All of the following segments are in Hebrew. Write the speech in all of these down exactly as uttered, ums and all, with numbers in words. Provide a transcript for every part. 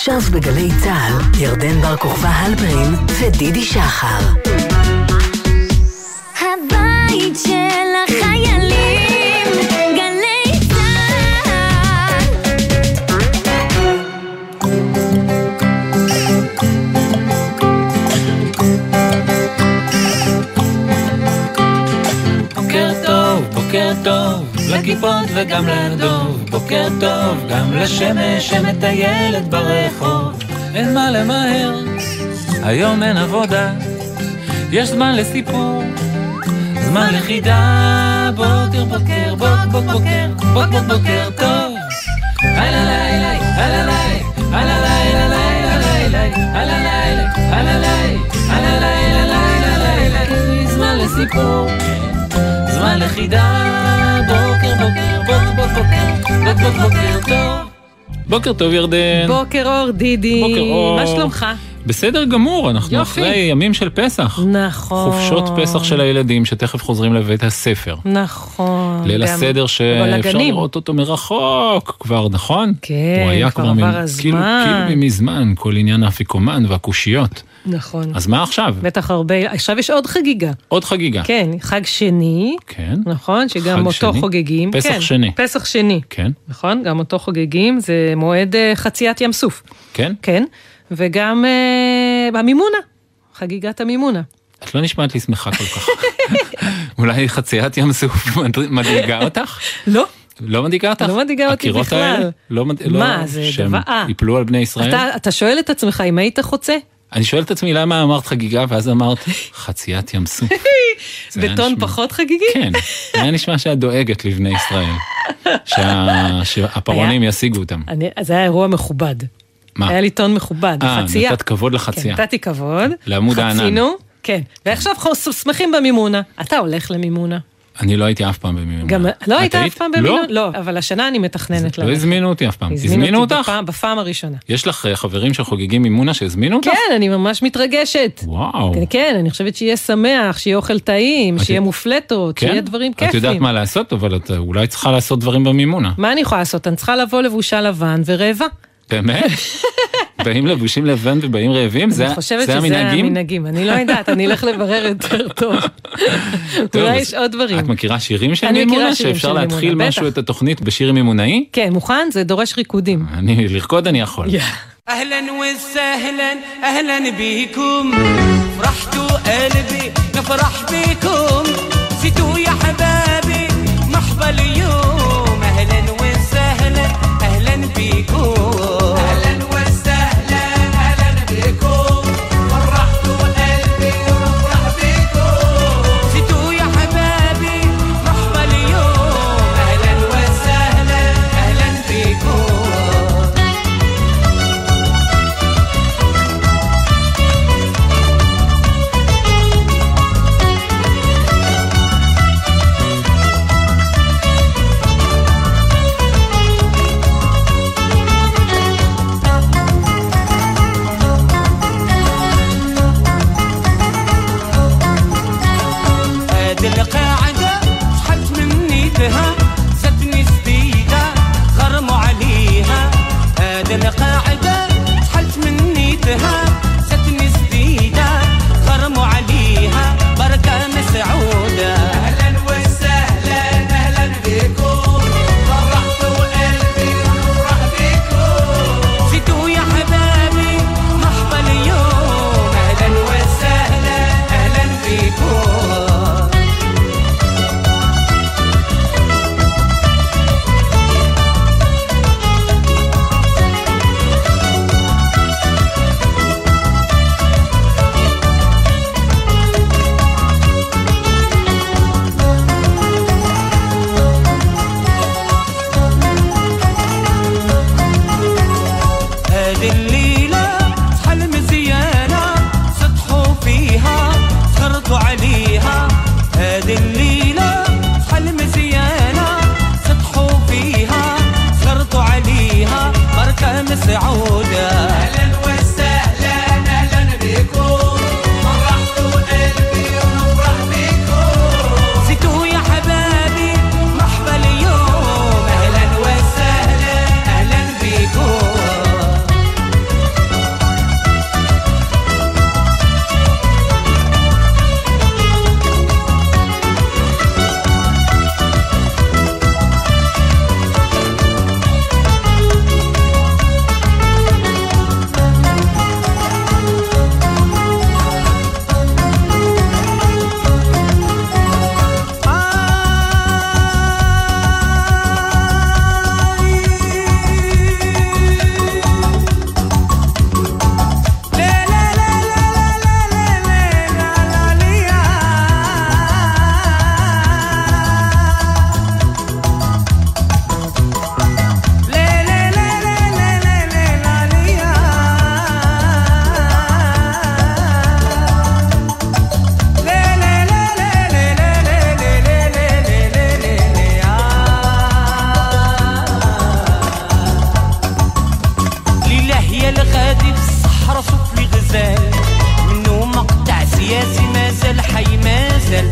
עכשיו בגלי צהל, ירדן בר כוכבא הלפרין ודידי שחר. הבית של החיילים, גלי צהל. בוקר טוב, בוקר טוב, לכיפות וגם לדוב. בוקר טוב, גם לשמש שמטיילת ברחוב. אין מה למהר, היום אין עבודה, יש זמן לסיפור, זמן לחידה. בוקר בוקר, בוק בוק בוקר, בוק בוק בוקר טוב. הלא לילה, הלא לילה, הלא לילה, לילה לילה, הלא לילה, הלא לילה, הלא לילה, לילה לילה. זמן לסיפור, זמן לחידה. בוקר בוקר, בוק בוק בוקר, בוק בוק בוקר טוב. בוקר טוב ירדן. בוקר אור דידי. בוקר אור. מה שלומך? בסדר גמור, אנחנו יופי. אחרי ימים של פסח. נכון. חופשות פסח של הילדים שתכף חוזרים לבית הספר. נכון. ליל גם- הסדר שאפשר לראות אותו מרחוק כבר, נכון? כן, הוא היה כבר כבר עבר מ- הזמן. כאילו, כאילו מזמן, כל עניין האפיקומן והקושיות. נכון. אז מה עכשיו? בטח הרבה, עכשיו יש עוד חגיגה. עוד חגיגה. כן, חג שני, כן. נכון? שגם חג אותו שני? חוגגים. פסח כן, שני. פסח שני. כן. נכון? גם אותו חוגגים, זה מועד אה, חציית ים סוף. כן? כן. וגם אה, המימונה, חגיגת המימונה. את לא נשמעת לי שמחה כל כך. אולי חציית ים סוף מדאיגה אותך? לא. לא מדאיגה אותך? לא מדאיגה אותי הקירות בכלל. האלה? לא מד- מה, לא- זה שהם דבר- אה. יפלו על בני ישראל? אתה, אתה שואל את עצמך אם היית חוצה? אני שואל את עצמי למה אמרת חגיגה, ואז אמרת חציית ים סוף. זה היה בטון נשמע- פחות חגיגי? כן, היה נשמע שאת דואגת לבני ישראל, שה- שהפרעונים היה- ישיגו אותם. אני, זה היה אירוע מכובד. מה? היה לי טון מכובד, אה, חצייה. נתת כבוד כן, לחצייה. נתתי כבוד. לעמוד הענן. חצינו, כן. ועכשיו אנחנו שמחים במימונה. אתה הולך למימונה. אני לא הייתי אף פעם במימונה. גם לא את היית היית? אף פעם במימונה? לא, לא, אבל השנה אני מתכננת לא ללכת. הזמינו אותי אף פעם. הזמינו הזמינו אותי אותך? בפעם- בפעם הראשונה. יש לך אה, חברים שחוגגים מימונה שהזמינו אותך? כן, אני ממש מתרגשת. וואו. כן, כן, אני חושבת שיהיה שמח, שיהיה אוכל טעים, את- שיהיה מופלטות, כן? שיהיה דברים את יודעת כיפים. מה לעשות, אבל את אולי צריכה לעשות דברים במימונה. מה אני יכולה לעשות? אני צריכה לבוא לבושה לבן ורעבה. באמת? באים לבושים לבן ובאים רעבים? זה אני חושבת זה שזה המנהגים? המנהגים. אני לא יודעת, אני אלך לברר יותר טוב. טוב, אולי אז יש עוד דברים. את מכירה שירים של אני מכירה מימונה? שירים שאפשר של מימונה, להתחיל בטח. משהו את התוכנית בשיר מימונאי? כן, מוכן? זה דורש ריקודים. אני, לרקוד אני יכול. اهلا وسهلا اهلا بيكم فرحتوا قلبي نفرح بيكم زيتوا يا حبابي محبا اليوم اهلا وسهلا اهلا بيكم اهلا وسهلا اهلا بيكم فرحتوا قلبي نفرح بيكم زيتوا يا حبابي محبا اليوم اهلا وسهلا اهلا بيكم هذه القاعدة شحت من نيتها زتني جديدة غرموا عليها هذه القاعدة شحت من نيتها زتني جديدة غرموا عليها بركة مسعودة أهلا وسهلا أهلا بكم فرحتوا قلبي ونفرح بكم زيتوا يا حبابي محبا اليوم أهلا وسهلا أهلا بكم هذه الليلة صحل مزيانة سطحوا فيها سهرتوا عليها هذه الليلة صحل مزيانة سطحوا فيها سهرتوا عليها بركة مسعودة أهلا وسهلا أهلا بكم فرحتوا قلبي ونفرح بكم زيتوا يا حبابي محبا اليوم أهلا وسهلا أهلا بكم الغزال منه مقطع سياسي مازال حي مازال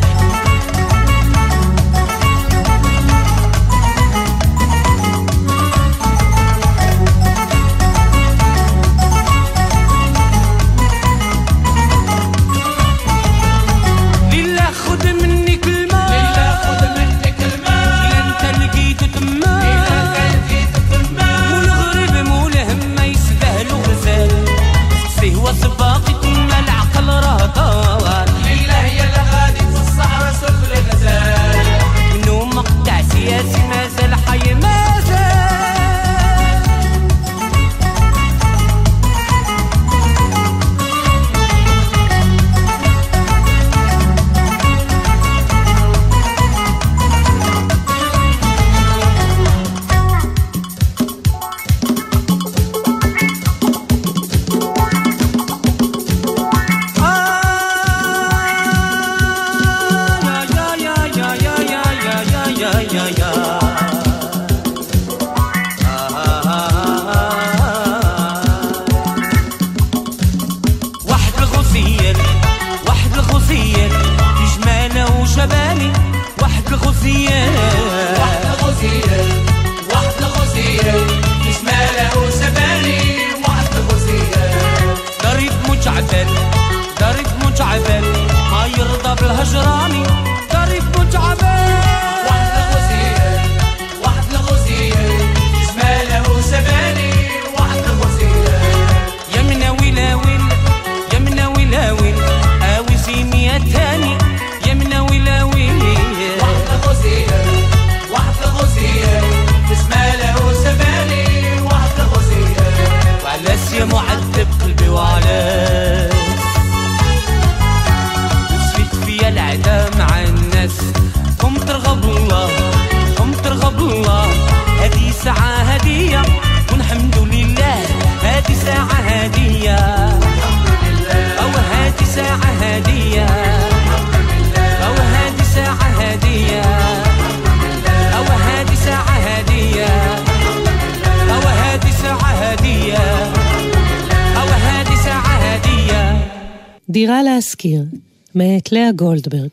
דירה להשכיר, מאת לאה גולדברג.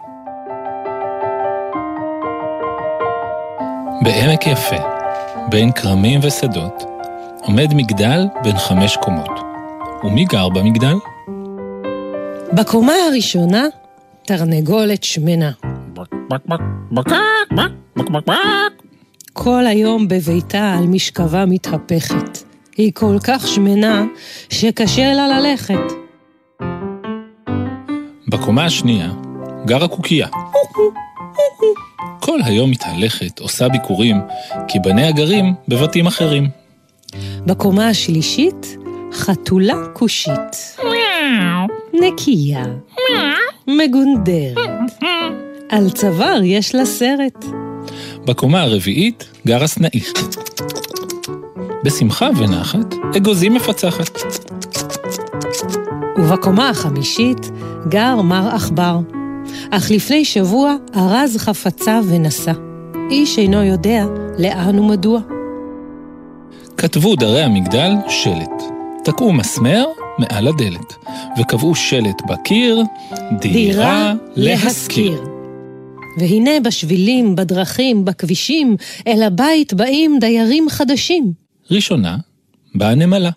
בעמק יפה, בין קרמים ושדות, עומד מגדל בין חמש קומות. ומי גר במגדל? בקומה הראשונה, תרנגולת שמנה. כל היום בביתה על משכבה מתהפכת. היא כל כך שמנה שקשה לה ללכת. בקומה השנייה גרה קוקיה. כל היום מתהלכת, עושה ביקורים, כי בניה גרים בבתים אחרים. בקומה השלישית, חתולה כושית. נקייה. מגונדרת. על צוואר יש לה סרט. בקומה הרביעית גרה סנאי. בשמחה ונחת, אגוזים מפצחת. ובקומה החמישית גר מר אכבר. אך לפני שבוע ארז חפצה ונסע. איש אינו יודע לאן ומדוע. כתבו דרי המגדל שלט. תקעו מסמר מעל הדלת. וקבעו שלט בקיר, דירה, דירה להשכיר. והנה בשבילים, בדרכים, בכבישים, אל הבית באים דיירים חדשים. ראשונה, באה נמלה.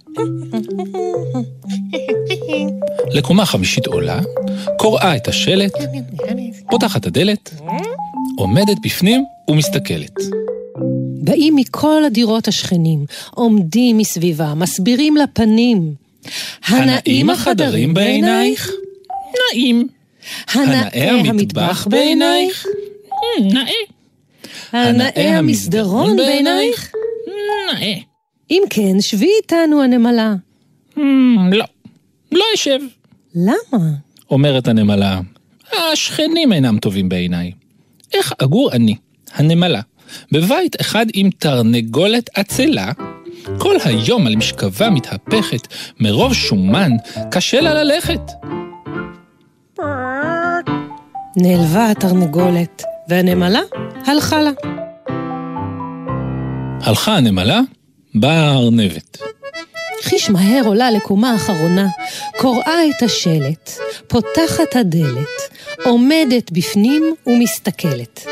לקומה חמישית עולה, קוראה את השלט, פותחת הדלת, עומדת בפנים ומסתכלת. באים מכל הדירות השכנים, עומדים מסביבה, מסבירים לפנים. הנאים החדרים בעינייך? נאים. הנאה המטבח בעינייך? נאה. הנאה המסדרון בעינייך? נאה. אם כן, שבי איתנו הנמלה. לא, לא אשב. למה? אומרת הנמלה, השכנים אינם טובים בעיניי. איך אגור אני, הנמלה, בבית אחד עם תרנגולת עצלה, כל היום על משכבה מתהפכת, מרוב שומן, קשה לה ללכת. נעלבה התרנגולת, והנמלה הלכה לה. הלכה הנמלה, באה הארנבת. חיש מהר עולה לקומה האחרונה, קוראה את השלט, פותחת הדלת, עומדת בפנים ומסתכלת.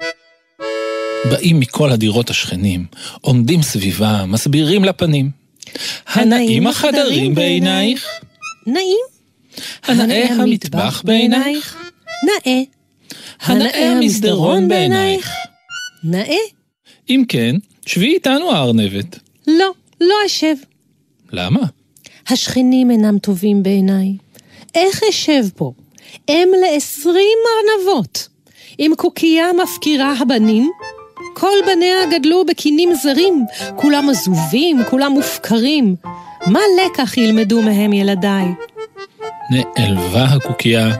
באים מכל הדירות השכנים, עומדים סביבה, מסבירים לפנים. הנאים החדרים בעינייך? נאים. הנאה המטבח בעינייך? נאה. הנאה המסדרון בעינייך? נאה. אם כן, שבי איתנו הארנבת. לא, לא אשב. למה? השכנים אינם טובים בעיניי. איך אשב פה? הם לעשרים ארנבות. עם קוקייה מפקירה הבנים, כל בניה גדלו בקינים זרים, כולם עזובים, כולם מופקרים. מה לקח ילמדו מהם ילדיי? נעלבה הקוקייה,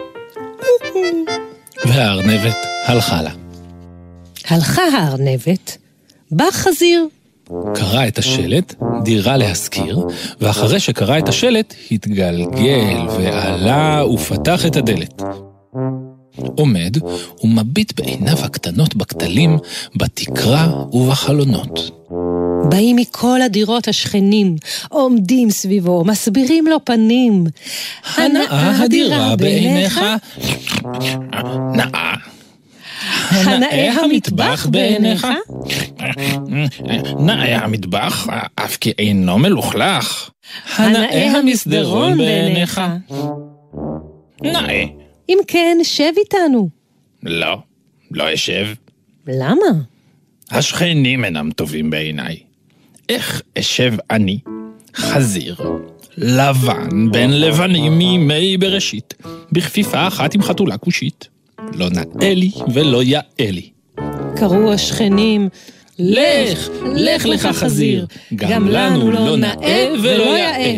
והארנבת הלכה לה. הלכה הארנבת, בא חזיר. קרא את השלט, דירה להשכיר, ואחרי שקרא את השלט, התגלגל ועלה ופתח את הדלת. עומד ומביט בעיניו הקטנות בכתלים, בתקרה ובחלונות. באים מכל הדירות השכנים, עומדים סביבו, מסבירים לו פנים. הנאה הדירה בעיניך? נאה. הנאה המטבח בעיניך? נאה המטבח, אף כי אינו מלוכלך. הנאה המסדרון בעיניך? נאה. אם כן, שב איתנו. לא, לא אשב. למה? השכנים אינם טובים בעיניי. איך אשב אני, חזיר, לבן, בן לבנים מימי בראשית, בכפיפה אחת עם חתולה כושית? לא נאה לי ולא יאה לי. קראו השכנים, לך, לך לך חזיר, גם לנו לא נאה ולא יאה.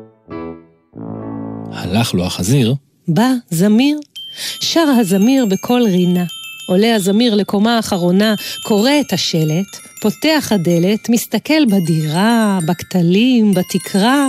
הלך לו החזיר. בא זמיר, שר הזמיר בכל רינה. עולה הזמיר לקומה האחרונה, קורא את השלט, פותח הדלת, מסתכל בדירה, בכתלים, בתקרה.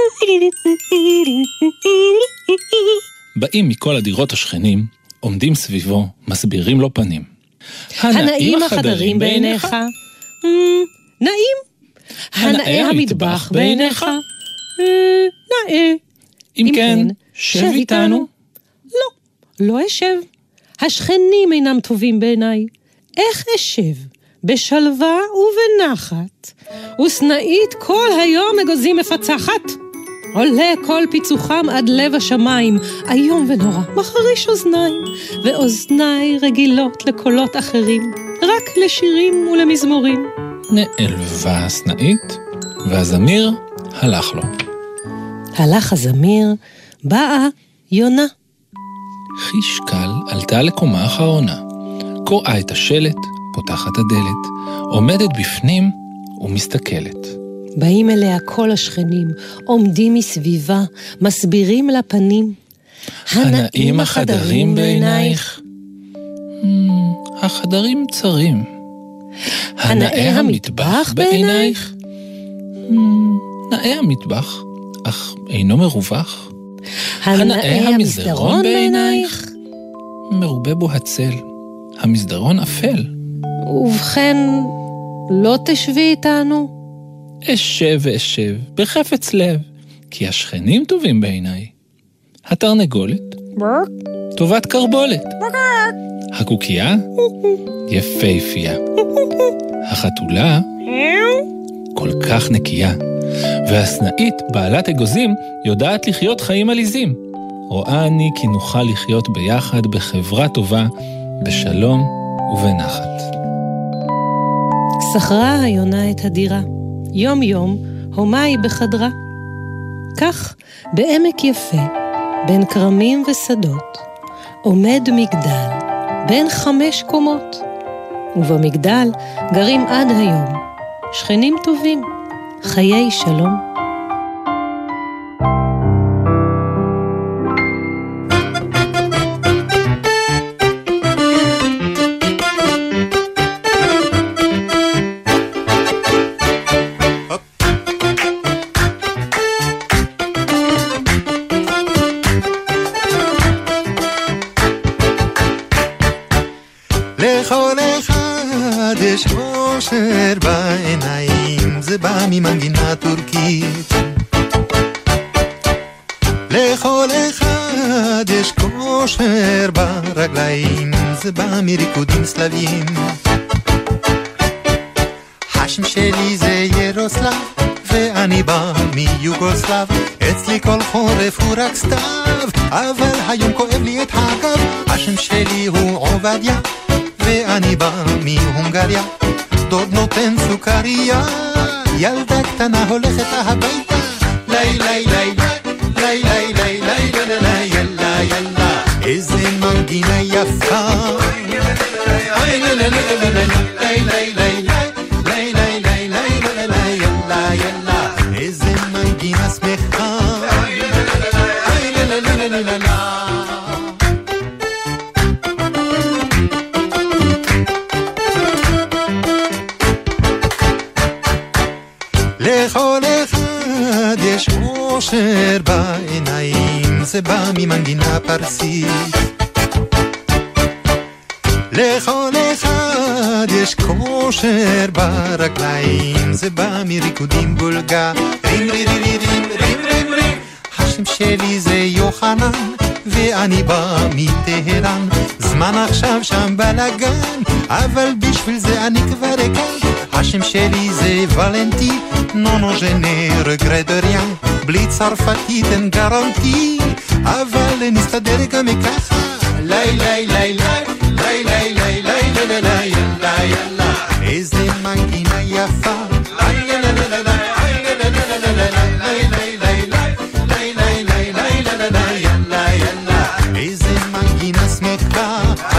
באים מכל הדירות השכנים, עומדים סביבו, מסבירים לו פנים. הנאים החדרים בעיניך? נאים. הנאה המטבח בעיניך? נאה. אם כן, שב איתנו. לא, לא אשב. השכנים אינם טובים בעיניי. איך אשב? בשלווה ובנחת. וסנאית כל היום אגוזים מפצחת. עולה כל פיצוחם עד לב השמיים, איום ונורא, מחריש אוזניים, ואוזניי רגילות לקולות אחרים, רק לשירים ולמזמורים. נעלבה סנאית, והזמיר הלך לו. הלך הזמיר, באה יונה. חיש קל עלתה לקומה האחרונה, קוראה את השלט, פותחת הדלת, עומדת בפנים ומסתכלת. באים אליה כל השכנים, עומדים מסביבה, מסבירים לה פנים. הנאים החדרים בעינייך? החדרים צרים. הנאה המטבח בעינייך? נאה המטבח, אך אינו מרווח. הנאה המסדרון בעינייך? מרובה בו הצל, המסדרון אפל. ובכן, לא תשבי איתנו? אשב ואשב, בחפץ לב, כי השכנים טובים בעיניי. התרנגולת? טובת קרבולת. הקוקייה? יפהפייה. החתולה? כל כך נקייה. והסנאית, בעלת אגוזים, יודעת לחיות חיים עליזים. רואה אני כי נוכל לחיות ביחד בחברה טובה, בשלום ובנחת. שכרה היונה את הדירה. יום יום הומה היא בחדרה. כך בעמק יפה, בין קרמים ושדות, עומד מגדל בין חמש קומות. ובמגדל גרים עד היום שכנים טובים, חיי שלום. לכל אחד יש אושר בעיניים, זה בא ממנגינה טורקית חלקית. לכל אחד יש כושר ברגליים, זה בא מריקודים סלביים. השם שלי זה ירוסלב, ואני בא מיוגוסלב. אצלי כל חורף הוא רק סתיו, אבל היום כואב לי את הגב. השם שלי הוא עובדיה, ואני בא מהונגריה. דוד נותן סוכריה, ילדה קטנה הולכת הביתה. לי לי לי לי לי לי לי לי לי ילה ילה, איזה מנגינה יפה. לי לי לי לי לי לי לי איזה מנגינה שמחה. לכל אחד יש אושר בעיניים, זה בא ממנגינה פרסית. לכל אחד יש כושר ברגליים, זה בא מריקודים בולגרים. רים רים רים רים רים רים רים. השם שלי זה יוחנן, ואני בא מטהרן. זמן עכשיו שם בלגן, אבל בשביל זה אני כבר כאן. השם שלי זה ולנטי, נונו ז'נה רגרד ריאן. בלי צרפתית אין גרנטי, אבל נסתדר גם ככה. לי לי לי לי לי לי לי לי לי לי לי לי, איזה מנגינה יפה. איזה מנגינה שמחה.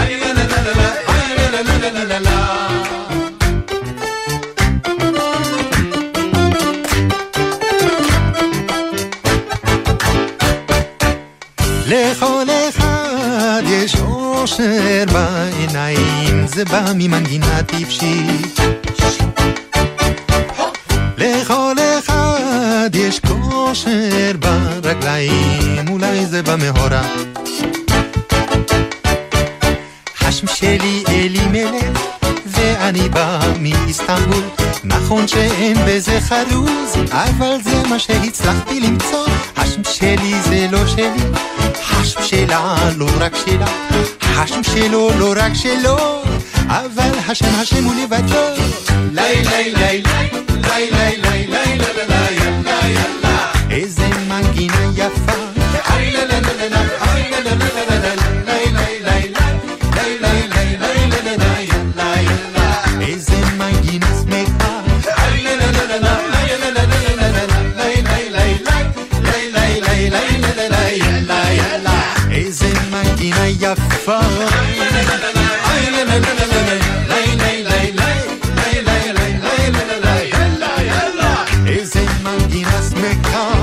לכל אחד יש אושר בעיניים, זה בא ממנגינה טיפשית. לכל אחד יש כושר ברגליים, אולי זה בא מהורה. השם שלי אלי מלך, ואני בא מאיסטנבול. נכון שאין בזה חרוז, אבל זה מה שהצלחתי למצוא. השם שלי זה לא שלי, השם שלה לא רק שלה, השם שלו לא רק שלו, אבל השם השם הוא לבדו. לי לי לי לי לי לי לי לי לי, איזה מנגינה יפה. איזה מנגינה שמחה. איזה מנגינה יפה. איזה מנגינה שמחה.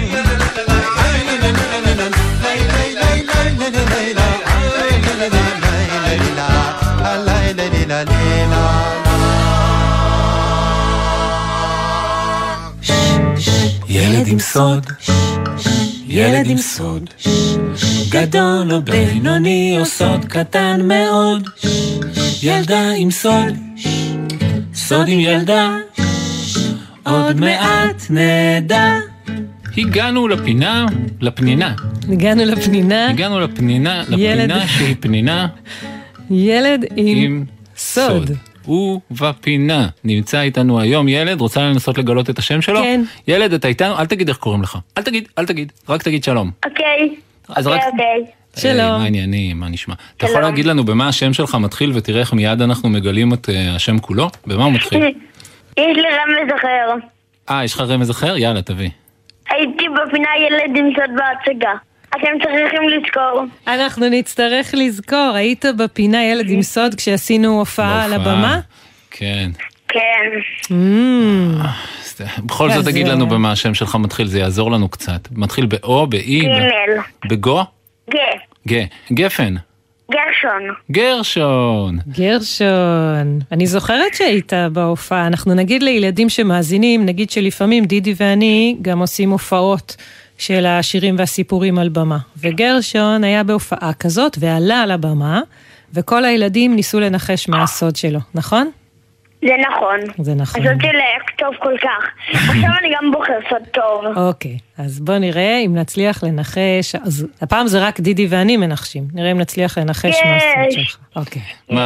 ילד עם סוד, ילד עם סוד, גדול או בינוני או סוד קטן מאוד. ילדה עם סוד, סוד עם ילדה, עוד מעט נדע. הגענו לפינה, לפנינה. הגענו לפנינה. הגענו לפנינה, לפנינה שהיא פנינה. ילד עם, עם סוד. סוד. הוא בפינה. נמצא איתנו היום ילד, רוצה לנסות לגלות את השם שלו? כן. ילד, אתה איתנו? אל תגיד איך קוראים לך. אל תגיד, אל תגיד. רק תגיד שלום. אוקיי. אז אוקיי, רק... אוקיי. שלום. היי, מה העניינים? מה נשמע? אתה יכול שלום. להגיד לנו במה השם שלך מתחיל ותראה איך מיד אנחנו מגלים את uh, השם כולו? במה הוא מתחיל? יש לי רמז אחר. אה, יש לך רמז אחר? יאללה, תביא. הייתי בפינה ילד עם סוד בהצגה. אתם צריכים לזכור. אנחנו נצטרך לזכור, היית בפינה ילד עם סוד כשעשינו הופעה על הבמה? כן. כן. Mm. בכל זאת אז, תגיד אה, לנו במה השם שלך מתחיל, זה יעזור לנו קצת. מתחיל באו, באי, גימל. בגו? גה. גה. גפן. גרשון. גרשון. גרשון, אני זוכרת שהיית בהופעה. אנחנו נגיד לילדים שמאזינים, נגיד שלפעמים דידי ואני גם עושים הופעות של השירים והסיפורים על במה. וגרשון היה בהופעה כזאת ועלה על הבמה, וכל הילדים ניסו לנחש מה הסוד שלו, נכון? זה נכון. זה נכון. אז רציתי לכתוב כל כך. עכשיו אני גם בוחר סוד טוב. אוקיי, אז בוא נראה אם נצליח לנחש, אז הפעם זה רק דידי ואני מנחשים, נראה אם נצליח לנחש מה הסוד שלך. אוקיי.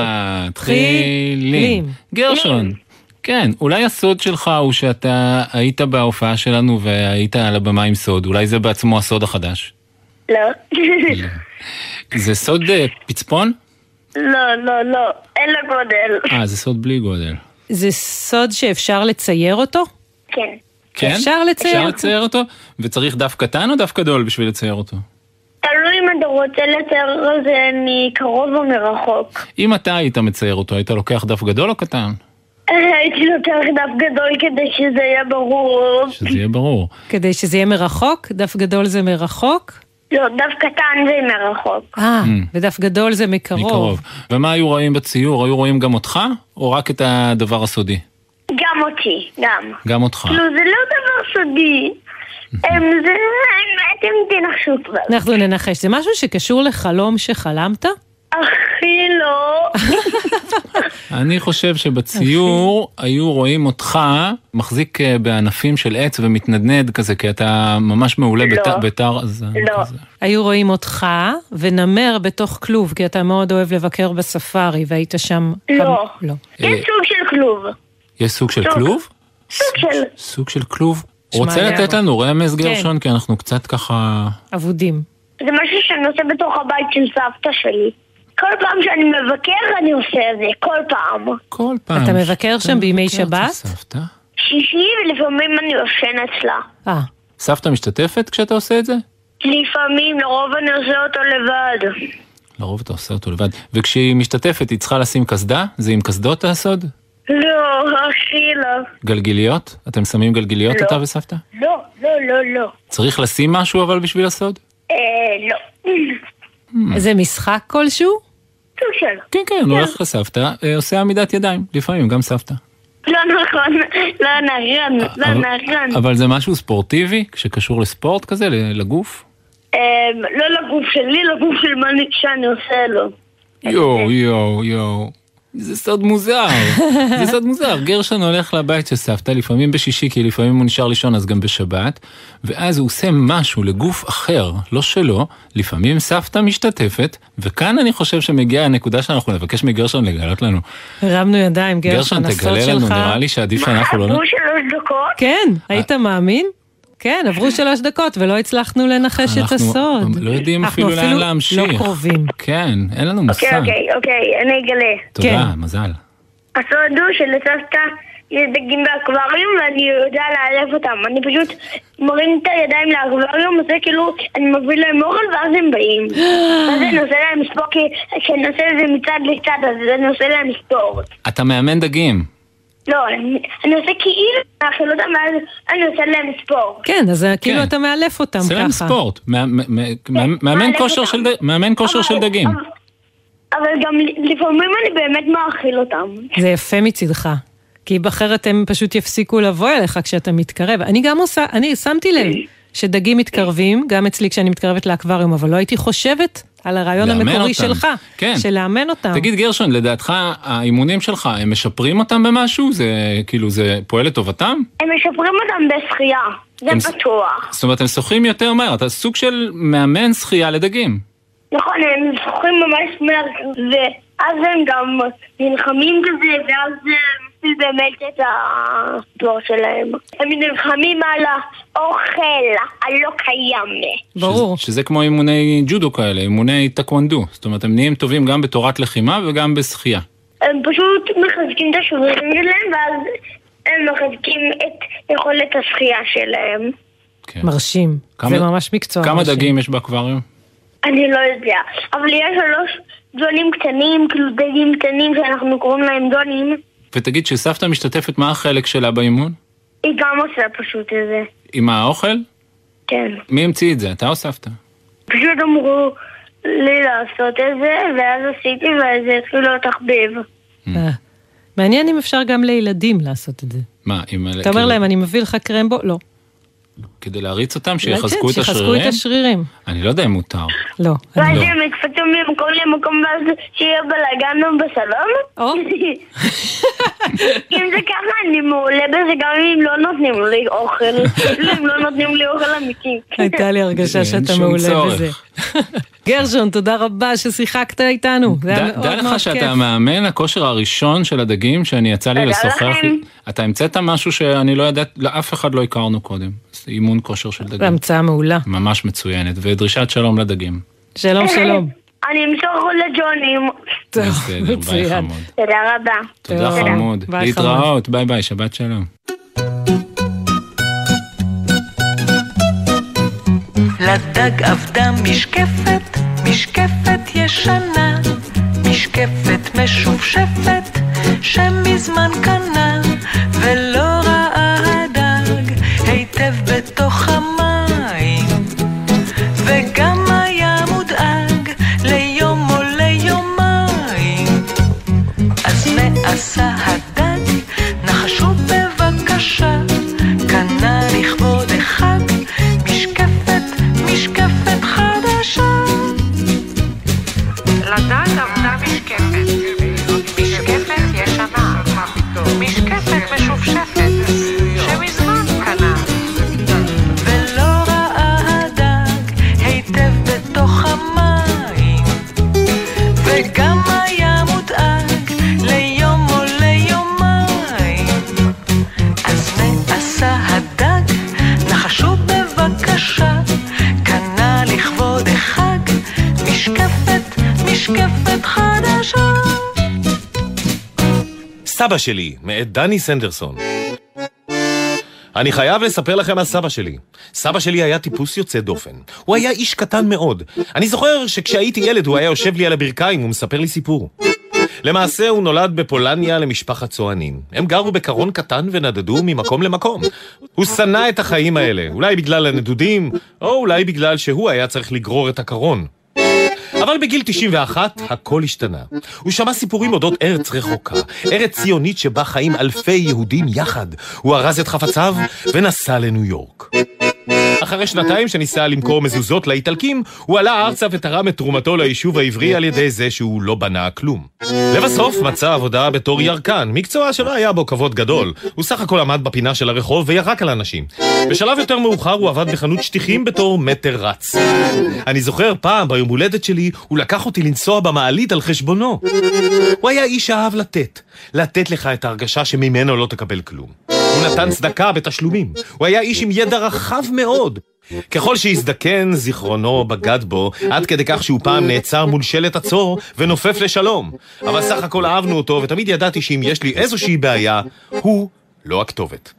מתחילים. גרשון, כן, אולי הסוד שלך הוא שאתה היית בהופעה שלנו והיית על הבמה עם סוד, אולי זה בעצמו הסוד החדש. לא. זה סוד פצפון? לא, לא, לא, אין לו גודל. אה, זה סוד בלי גודל. זה סוד שאפשר לצייר אותו? כן. כן? אפשר לצייר אפשר אותו. לצייר אותו? וצריך דף קטן או דף גדול בשביל לצייר אותו? תלוי אם אתה רוצה לצייר את זה מקרוב או מרחוק. אם אתה היית מצייר אותו, היית לוקח דף גדול או קטן? הייתי לוקח דף גדול כדי שזה יהיה ברור. שזה יהיה ברור. כדי שזה יהיה מרחוק? דף גדול זה מרחוק? לא, דף קטן זה מרחוק. אה, ודף גדול זה מקרוב. מקרוב. ומה היו רואים בציור? היו רואים גם אותך? או רק את הדבר הסודי? גם אותי, גם. גם אותך. כאילו, זה לא דבר סודי. הם זה... אתם תנחשו כבר. אנחנו ננחש. זה משהו שקשור לחלום שחלמת? הכי לא. אני חושב שבציור היו רואים אותך מחזיק בענפים של עץ ומתנדנד כזה, כי אתה ממש מעולה בתר... לא. היו רואים אותך ונמר בתוך כלוב, כי אתה מאוד אוהב לבקר בספארי, והיית שם... לא. לא. יש סוג של כלוב. יש סוג של כלוב? סוג של... סוג של כלוב? רוצה לתת לנו רמז גרשון? כי אנחנו קצת ככה... עבודים. זה משהו שאני עושה בתוך הבית של סבתא שלי. כל פעם שאני מבקר אני עושה את זה, כל פעם. כל פעם. אתה מבקר שם בימי שבת? סבתא? שישי ולפעמים אני יושן אצלה. אה. סבתא משתתפת כשאתה עושה את זה? לפעמים, לרוב אני עושה אותו לבד. לרוב אתה עושה אותו לבד. וכשהיא משתתפת היא צריכה לשים קסדה? זה עם קסדות הסוד? לא, הכי לא. גלגיליות? אתם שמים גלגיליות לא. אתה וסבתא? לא, לא, לא, לא. צריך לשים משהו אבל בשביל הסוד? אה, לא. זה משחק כלשהו? סוג של. כן, כן, הוא הולך לסבתא, עושה עמידת ידיים, לפעמים גם סבתא. לא נכון, לא נכון, לא נכון. אבל זה משהו ספורטיבי, שקשור לספורט כזה, לגוף? לא לגוף שלי, לגוף של מה שאני עושה לו. יו, יו, יו. זה סוד מוזר, זה סוד מוזר. גרשון הולך לבית של סבתא, לפעמים בשישי, כי לפעמים הוא נשאר לישון, אז גם בשבת, ואז הוא עושה משהו לגוף אחר, לא שלו, לפעמים סבתא משתתפת, וכאן אני חושב שמגיעה הנקודה שאנחנו נבקש מגרשון לגלות לנו. הרמנו ידיים, גרשון, הסוד שלך. גרשון, תגלה לנו, נראה לי שעדיף שאנחנו לא... עברו שלוש דקות? כן, היית מאמין? כן, עברו שלוש דקות ולא הצלחנו לנחש את הסוד. אנחנו לא יודעים אפילו לאן להמשיך. אנחנו אפילו לא קרובים. כן, אין לנו מושג. אוקיי, אוקיי, אוקיי, אני אגלה. תודה, מזל. הסוד הוא שלסבתא יש דגים באקווריום ואני יודע לאלף אותם. אני פשוט מרים את הידיים לאקווריום, עושה כאילו, אני מביא להם אוכל ואז הם באים. ואז אני עושה להם ספור, כי כשאני עושה את זה מצד לצד, אז אני עושה להם ספור. אתה מאמן דגים. לא, אני עושה כאילו, אני אותם ואז אני עושה להם ספורט. כן, אז כאילו אתה מאלף אותם ככה. עושה להם ספורט, מאמן כושר של דגים. אבל גם לפעמים אני באמת מאכיל אותם. זה יפה מצדך, כי אחרת הם פשוט יפסיקו לבוא אליך כשאתה מתקרב. אני גם עושה, אני שמתי לב שדגים מתקרבים, גם אצלי כשאני מתקרבת לאקווריום, אבל לא הייתי חושבת על הרעיון המקורי שלך, של לאמן אותם. תגיד גרשון, לדעתך האימונים שלך, הם משפרים אותם במשהו? זה כאילו, זה פועל לטובתם? הם משפרים אותם בשחייה, זה בטוח. זאת אומרת, הם שוחים יותר מהר, אתה סוג של מאמן שחייה לדגים. נכון, הם שוחים ממש מהר, ואז הם גם נלחמים כזה, ואז הם מפעיל באמת את הספורט שלהם. הם נלחמים על האוכל הלא קיים. ברור. שזה כמו אימוני ג'ודו כאלה, אימוני טקוונדו. זאת אומרת, הם נהיים טובים גם בתורת לחימה וגם בשחייה. הם פשוט מחזקים את השרירים שלהם, ואז הם מחזקים את יכולת השחייה שלהם. מרשים. זה ממש מקצוע. כמה דגים יש באקווריום? אני לא יודע, אבל יש שלוש דונים קטנים, כאילו דגים קטנים שאנחנו קוראים להם דונים. ותגיד שסבתא משתתפת, מה החלק שלה באימון? היא גם עושה פשוט את זה. עם האוכל? כן. מי המציא את זה, אתה או סבתא? פשוט אמרו לי לעשות את זה, ואז עשיתי וזה התחיל לו תחביב. מעניין אם אפשר גם לילדים לעשות את זה. מה? אתה אומר להם, אני מביא לך קרמבו? לא. כדי להריץ אותם, שיחזקו את שיחזקו השרירים? את השרירים. אני לא יודע אם מותר. לא. ואז לא. הם יקפצו ממקום למקום ואז שיהיה בלגן בסלון? או. אם זה ככה אני מעולה בזה גם אם לא נותנים לי אוכל. אם לא נותנים לי אוכל אמיתי. הייתה לי הרגשה אין שאתה שום מעולה צורך. בזה. גרשון, תודה רבה ששיחקת איתנו. זה היה דע מאוד דע מאוד לך כיף. שאתה מאמן הכושר הראשון של הדגים, שאני יצא לי תודה לשוחח. לכם. אתה המצאת משהו שאני לא יודעת, לאף אחד לא הכרנו קודם. זה אימון כושר של דגים. המצאה מעולה. ממש מצוינת, ודרישת שלום לדגים. שלום, שלום. אני אמסור לג'ונים. טוב, בסדר, ביי מצוין. חמוד. תודה רבה. תודה תודה. חמוד. ביי, להתראות, ביי ביי, שבת שלום. לדג עבדה משקפת, משקפת ישנה, משקפת משופשפת שמזמן קנה, ולא ראה הדג היטב בתוך המים, וגם היה מודאג ליום או ליומיים. אז מה עשה הדג? נחשו בבקשה, קנה לכבוד החג משקפת, משקפת חדשה. לדג עבדה משקפת, משקפת ישנה, משקפת משופשפת שמזמן קנה, ולא ראה הדג היטב בתוך המים, וגם היה מודאג ליום או ליומיים. אז מה עשה הדג? נחשו בבקשה, קנה לכבוד החג משקפת, משקפת חדשה. סבא שלי, מאת דני סנדרסון. אני חייב לספר לכם על סבא שלי. סבא שלי היה טיפוס יוצא דופן. הוא היה איש קטן מאוד. אני זוכר שכשהייתי ילד הוא היה יושב לי על הברכיים ומספר לי סיפור. למעשה הוא נולד בפולניה למשפחת צוענים. הם גרו בקרון קטן ונדדו ממקום למקום. הוא שנא את החיים האלה, אולי בגלל הנדודים, או אולי בגלל שהוא היה צריך לגרור את הקרון. אבל בגיל תשעים ואחת הכל השתנה. הוא שמע סיפורים אודות ארץ רחוקה, ארץ ציונית שבה חיים אלפי יהודים יחד. הוא ארז את חפציו ונסע לניו יורק. אחרי שנתיים שניסה למכור מזוזות לאיטלקים, הוא עלה ארצה ותרם את תרומתו ליישוב העברי על ידי זה שהוא לא בנה כלום. לבסוף מצא עבודה בתור ירקן, מקצוע שלא היה בו כבוד גדול. הוא סך הכל עמד בפינה של הרחוב וירק על אנשים. בשלב יותר מאוחר הוא עבד בחנות שטיחים בתור מטר רץ. אני זוכר פעם ביום הולדת שלי הוא לקח אותי לנסוע במעלית על חשבונו. הוא היה איש שאהב לתת, לתת לך את ההרגשה שממנו לא תקבל כלום. הוא נתן צדקה בתשלומים. הוא היה איש עם ידע רחב מאוד. ככל שהזדקן, זיכרונו בגד בו, עד כדי כך שהוא פעם נעצר מול שלט עצור ונופף לשלום. אבל סך הכל אהבנו אותו, ותמיד ידעתי שאם יש לי איזושהי בעיה, הוא לא הכתובת.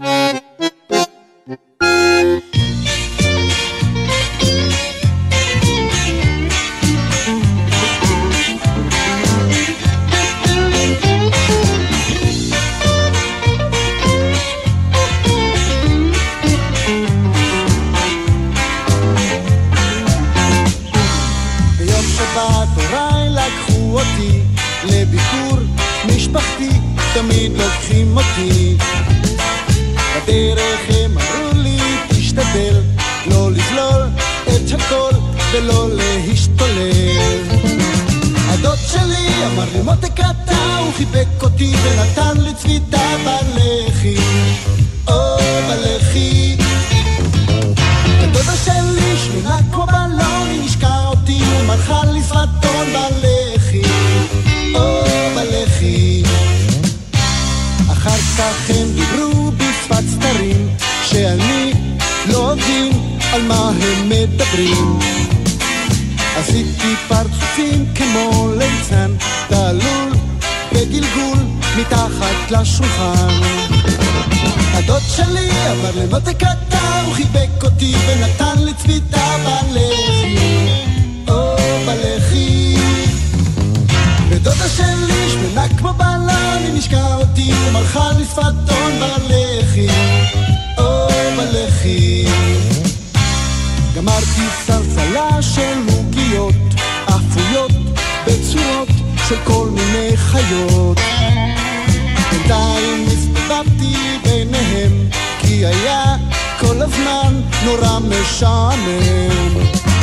אותי לביקור משפחתי, תמיד לוקחים אותי בדרך. הם אמרו לי תשתדל לא לזלול את הכל ולא להשתולל. הדוד שלי אמר לי מותק אתה, הוא חיבק אותי ונתן לי צביתה בלחי, או בלחי. הדודה שלי שמונה כמו בלון, היא נשקע אותי ומרחה לי סרטון בלחי, או בלחי. אחר כך הם דיברו בשפת סתרים שאני לא מבין על מה הם מדברים. עשיתי פרצופים כמו ליצן תלול בגלגול מתחת לשולחן. הדוד שלי עבר למותק אתה, הוא חיבק אותי ונתן לי צביתה בלחי, או בלחי. ודודה שלי שמנה כמו בלון, היא נשקע אותי ומרחה לי שפתון בלחי, או בלחי. גמרתי סלסלה של הוגיות אפויות בצורות של כל מיני חיות. בינתיים הסתובבתי ביניהם כי היה כל הזמן הזמן נורא משעמם.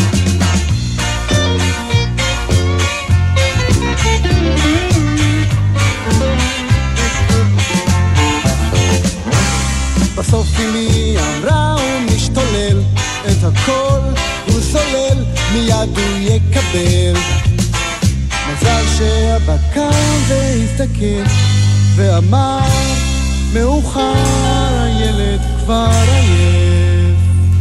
בסוף אמי אמרה הוא משתולל, את הכל הוא סולל, מיד הוא יקבל. מזל שאבא קם והסתכל ואמר מאוחר, הילד כבר עייף.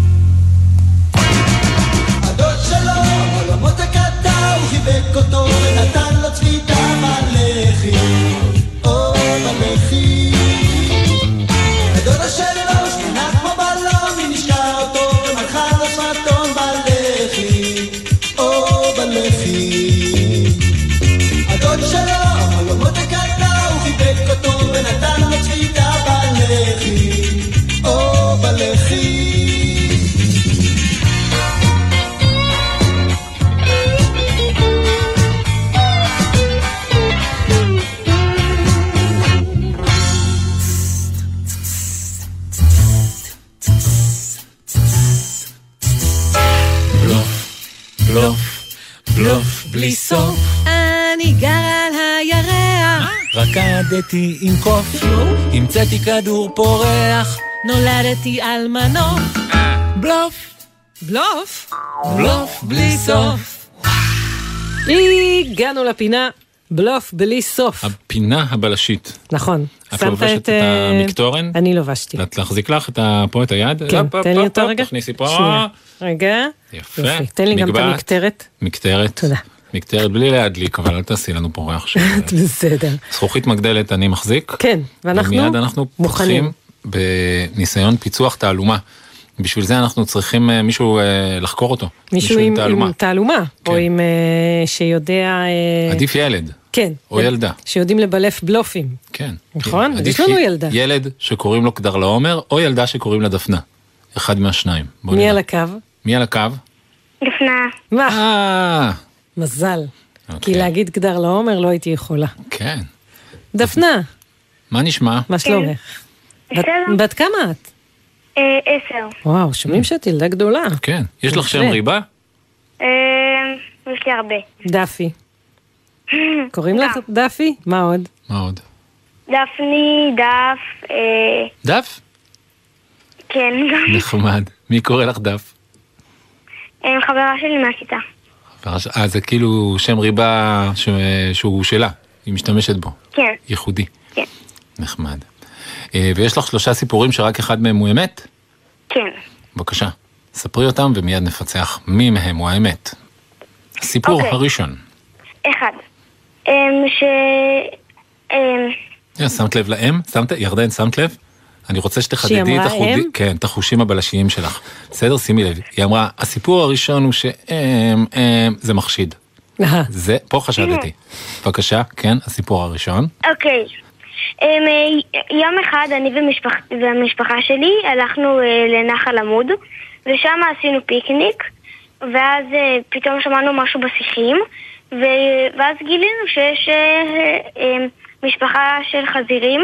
הדוד שלו עולמות הקטע, הוא חיבק אותו ונתן לו צביתה מלכי, או מלכי. הדודה שלו שכנה כמו בלום, היא נשקה אותו ומלכה לו שמתון בלכי, או בלכי. הדוד שלו עולמות הקטע, הוא חיבק אותו ונתן לו צביתה בלכי, או בלכי. בלוף, בלוף בלי סוף. אני גר על הירח, רקדתי עם קוף, המצאתי כדור פורח, נולדתי על מנוף. בלוף, בלוף? בלוף בלי סוף. הגענו לפינה בלוף בלי סוף. הפינה הבלשית. נכון. את לובשת את המקטורן? אני לובשתי. את להחזיק לך פה את היד? כן, תן לי אותו רגע. תכניסי פה. שנייה. רגע. יפה. תן לי גם את המקטרת. מקטרת. תודה. מקטרת בלי להדליק, אבל אל תעשי לנו פה ריח של... בסדר. זכוכית מגדלת אני מחזיק. כן, ואנחנו ומיד אנחנו פותחים בניסיון פיצוח תעלומה. בשביל זה אנחנו צריכים מישהו לחקור אותו. מישהו עם תעלומה, או עם שיודע... עדיף ילד. כן. או ילדה. שיודעים לבלף בלופים. כן. נכון? יש לנו ילדה. ילד שקוראים לו קדר לעומר, או ילדה שקוראים לה דפנה. אחד מהשניים. מי על הקו? מי על הקו? דפנה. מה? מזל. כי להגיד קדר לעומר לא הייתי יכולה. כן. דפנה. מה נשמע? מה שלומך? בת כמה את? עשר. וואו, שומעים שאת ילדה גדולה. כן. יש לך שם ריבה? יש לי הרבה. דפי. קוראים לך דפי? מה עוד? מה עוד? דפני, דף. דף? כן. נחמד. מי קורא לך דף? חברה שלי מהכיתה. אה, זה כאילו שם ריבה שהוא שלה, היא משתמשת בו. כן. ייחודי. כן. נחמד. ויש לך שלושה סיפורים שרק אחד מהם הוא אמת? כן. בבקשה, ספרי אותם ומיד נפצח מי מהם הוא האמת. הסיפור הראשון. אחד. ש... שמת לב להם? ירדן, שמת לב? אני רוצה שתחדדי את החודים, כן, את החושים הבלשיים שלך. בסדר, שימי לב. היא אמרה, הסיפור הראשון הוא שהם, זה מחשיד. זה, פה חשדתי. בבקשה, כן, הסיפור הראשון. אוקיי. יום אחד אני והמשפחה שלי הלכנו לנחל עמוד, ושם עשינו פיקניק, ואז פתאום שמענו משהו בשיחים, ואז גילינו שיש משפחה של חזירים,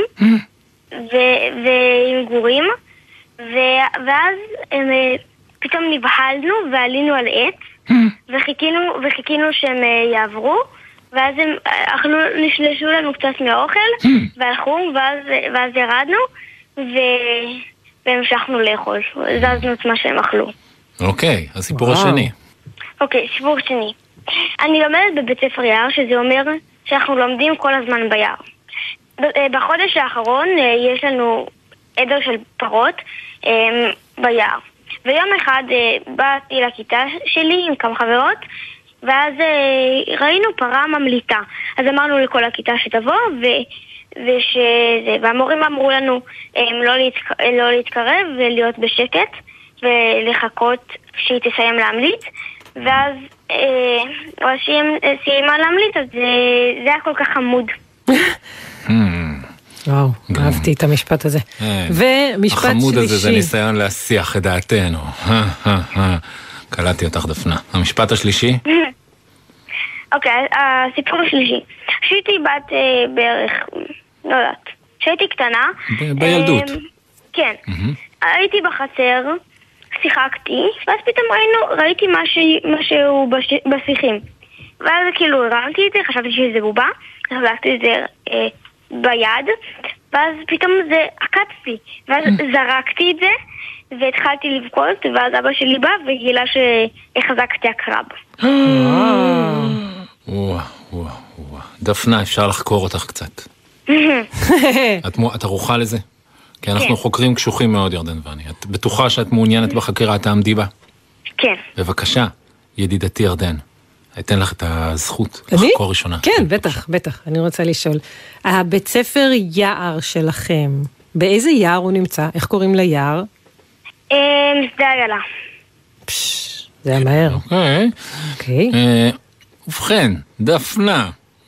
ועם גורים, ואז פתאום נבהלנו ועלינו על עץ, וחיכינו שהם יעברו, ואז הם אכלו, נשלשו לנו קצת מהאוכל, והלכו, ואז ירדנו, והמשכנו לאכול, זזנו את מה שהם אכלו. אוקיי, הסיפור השני. אוקיי, סיפור שני. אני לומדת בבית ספר יער, שזה אומר שאנחנו לומדים כל הזמן ביער. בחודש האחרון יש לנו עדר של פרות ביער. ויום אחד באתי לכיתה שלי עם כמה חברות, ואז ראינו פרה ממליטה. אז אמרנו לכל הכיתה שתבוא, והמורים אמרו לנו לא להתקרב ולהיות בשקט, ולחכות שהיא תסיים להמליט. ואז כשהיא סיימה להמליט, אז זה היה כל כך חמוד. וואו, אהבתי את המשפט הזה. ומשפט שלישי. החמוד הזה זה ניסיון להסיח את דעתנו. קלטתי אותך דפנה. המשפט השלישי? אוקיי, הסיפור השלישי. כשהייתי בת בערך, לא יודעת, כשהייתי קטנה. בילדות. כן. הייתי בחצר, שיחקתי, ואז פתאום ראינו, ראיתי משהו, משהו בש, בשיחים. ואז כאילו הרמתי את זה, חשבתי שזה בובה, חזקתי את זה אה, ביד, ואז פתאום זה עקצתי, ואז זרקתי את זה, והתחלתי לבכות, ואז אבא שלי בא וגילה שהחזקתי הקרב. וואו, וואו, וואו. דפנה, אפשר לחקור אותך קצת. את ערוכה לזה? כי אנחנו חוקרים קשוחים מאוד, ירדן ואני. את בטוחה שאת מעוניינת בחקירה, תעמדי בה? כן. בבקשה, ידידתי ירדן. אתן לך את הזכות לחקור ראשונה. כן, בטח, בטח. אני רוצה לשאול. הבית ספר יער שלכם, באיזה יער הוא נמצא? איך קוראים ליער? שדה איילה. זה היה מהר. אוקיי. אוקיי. ובכן, דפנה.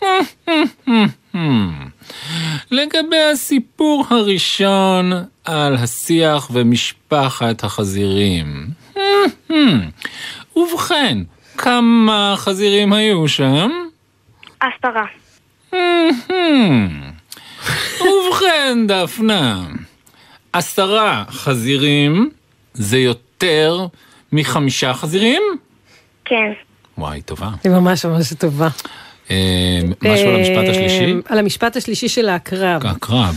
לגבי הסיפור הראשון על השיח ומשפחת החזירים. ובכן, כמה חזירים היו שם? עשרה. ובכן, דפנה, עשרה חזירים זה יותר מחמישה חזירים? כן. וואי, טובה. זה ממש ממש טובה. משהו על המשפט השלישי? על המשפט השלישי של הקרב. הקרב.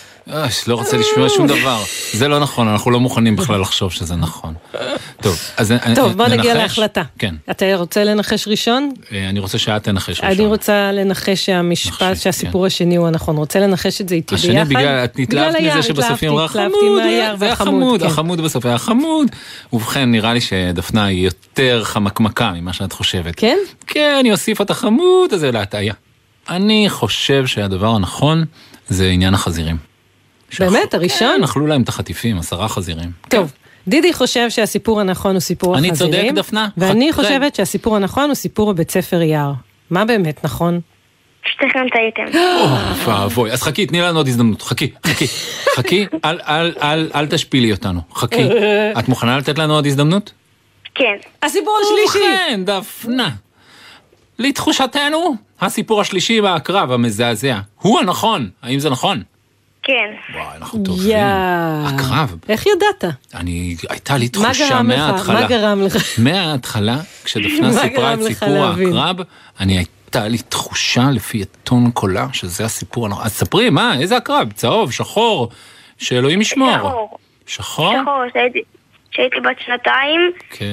לא רוצה לשמוע שום דבר. זה לא נכון, אנחנו לא מוכנים בכלל לחשוב שזה נכון. טוב, אז ננחש. טוב, בוא נגיע להחלטה. כן. אתה רוצה לנחש ראשון? אני רוצה שאת תנחש ראשון. אני רוצה לנחש שהמשפט, שהסיפור השני הוא הנכון. רוצה לנחש את זה איתי ביחד? השני בגלל, את נתלהבת מזה שבסופים רע חמוד, זה החמוד, החמוד בסוף היה חמוד. ובכן, נראה לי שדפנה היא יותר חמקמקה ממה שאת חושבת. כן? כן, אני אוסיף את החמוד הזה להטעיה. אני חושב שהדבר הנכון זה עניין החזירים. באמת, הראשון? נחלו להם את החטיפים, עשרה חזירים. טוב, דידי חושב שהסיפור הנכון הוא סיפור החזירים. אני צודק, דפנה? ואני חושבת שהסיפור הנכון הוא סיפור בבית ספר יער. מה באמת נכון? שתכם טעיתם. אוף, אבוי. אז חכי, תני לנו עוד הזדמנות. חכי, חכי, חכי, אל תשפילי אותנו. חכי. את מוכנה לתת לנו עוד הזדמנות? כן. הסיפור השלישי. כן, דפנה. לתחושתנו, הסיפור השלישי מהקרב המזעזע. הוא הנכון. האם זה נכון? כן. וואי, אנחנו טובים. הקרב. איך ידעת? אני, הייתה לי תחושה מההתחלה. מה גרם לך? מההתחלה, כשדפנה סיפרה את סיפור הקרב, אני הייתה לי תחושה לפי טון קולה, שזה הסיפור. אז ספרי, מה? איזה הקרב? צהוב, שחור, שאלוהים ישמור. שחור. שחור? שחור, שהייתי בת שנתיים. כן.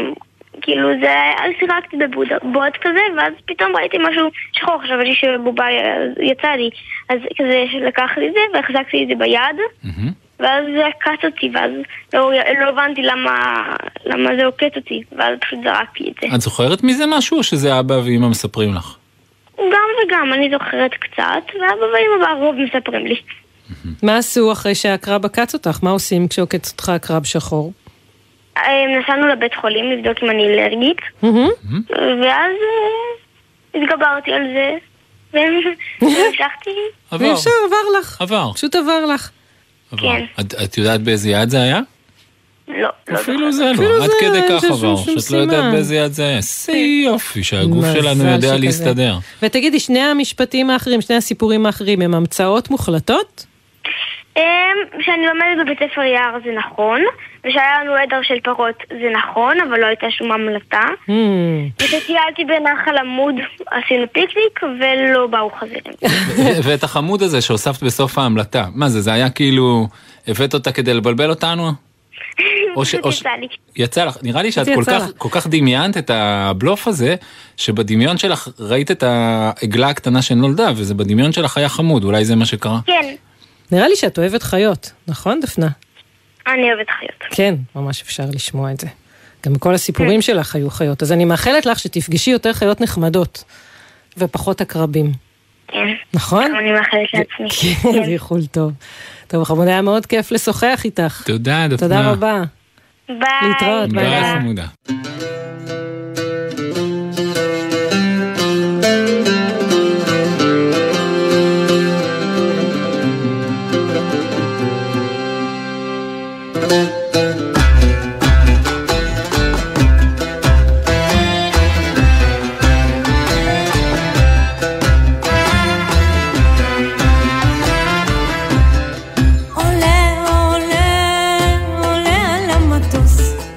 כאילו זה, אז שיחקתי בבוט כזה, ואז פתאום ראיתי משהו שחור, חשבתי שבובה יצא לי, אז כזה לקחתי את זה, והחזקתי את זה ביד, ואז זה עקץ אותי, ואז לא, לא הבנתי למה, למה זה עוקץ אותי, ואז פשוט זרקתי את זה. את זוכרת מזה משהו, או שזה אבא ואמא מספרים לך? גם וגם, אני זוכרת קצת, ואבא ואמא ברוב מספרים לי. מה עשו אחרי שהקרב עקץ אותך? מה עושים כשעוקץ אותך הקרב שחור? נסענו לבית חולים לבדוק אם אני אלרגית, ואז התגברתי על זה, והמשכתי. ואפשר, עבר לך. עבר. פשוט עבר לך. כן. את יודעת באיזה יד זה היה? לא. אפילו זה לא. עד כדי כך עבר, שאת לא יודעת באיזה יד זה היה. סי יופי, שהגוף שלנו יודע להסתדר. ותגידי, שני המשפטים האחרים, שני הסיפורים האחרים, הם המצאות מוחלטות? שאני לומדת בבית ספר יער זה נכון, ושהיה לנו עדר של פרות זה נכון, אבל לא הייתה שום המלטה. ושטיילתי בנחל עמוד, עשינו פיקניק, ולא באו חזירים. ואת החמוד הזה שהוספת בסוף ההמלטה, מה זה? זה היה כאילו, הבאת אותה כדי לבלבל אותנו? פשוט יצא לי. יצא לך, נראה לי שאת כל כך דמיינת את הבלוף הזה, שבדמיון שלך ראית את העגלה הקטנה שנולדה, וזה בדמיון שלך היה חמוד, אולי זה מה שקרה? כן. נראה לי שאת אוהבת חיות, נכון דפנה? אני אוהבת חיות. כן, ממש אפשר לשמוע את זה. גם כל הסיפורים שלך היו חיות, אז אני מאחלת לך שתפגשי יותר חיות נחמדות, ופחות הקרבים. כן. נכון? אני מאחלת לעצמי. כן, זה יכול טוב. טוב, חמודה, היה מאוד כיף לשוחח איתך. תודה, דפנה. תודה רבה. ביי. להתראות, ביי. ביי, חמודה. עולה, עולה, עולה על המטוס